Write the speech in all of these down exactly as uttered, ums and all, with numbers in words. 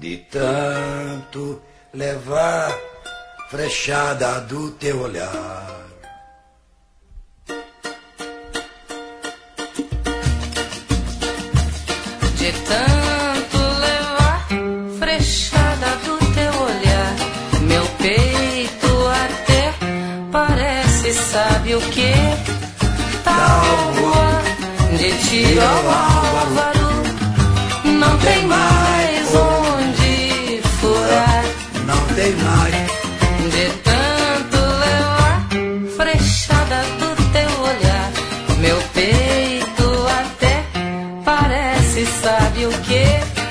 De tanto levar frechada do teu olhar. De tanto levar frechada do teu olhar, meu peito até parece, sabe o que? Tábua de tiro ao álvaro, não tem mais onde furar. Não tem mais. De tanto levar frechada do teu olhar, meu peito até parece, sabe o que?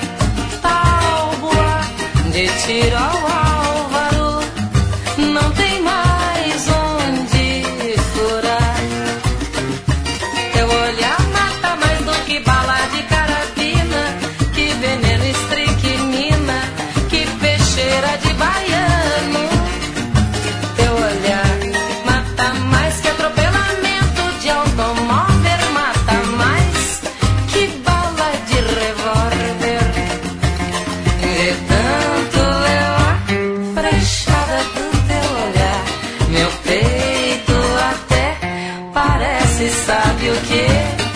Tábua de tiro ao álvaro, não tem mais onde furar. Teu olhar mata mais do que bala de carabina, que veneno estricnina, que peixeira de baiano. Teu olhar mata mais que atropelamento de automóvel, mata mais que bala de revólver. De tanto levar frechada do teu olhar, meu peito até parece, sabe o que?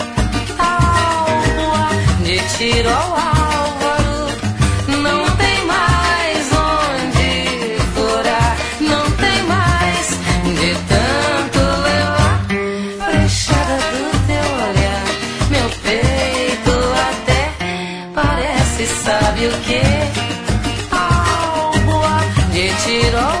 Tábua de tiro ao álvaro, não tem mais onde furar, não tem mais. De tanto levar frechada do teu olhar, meu peito até parece, sabe o que? Tábua de tiro ao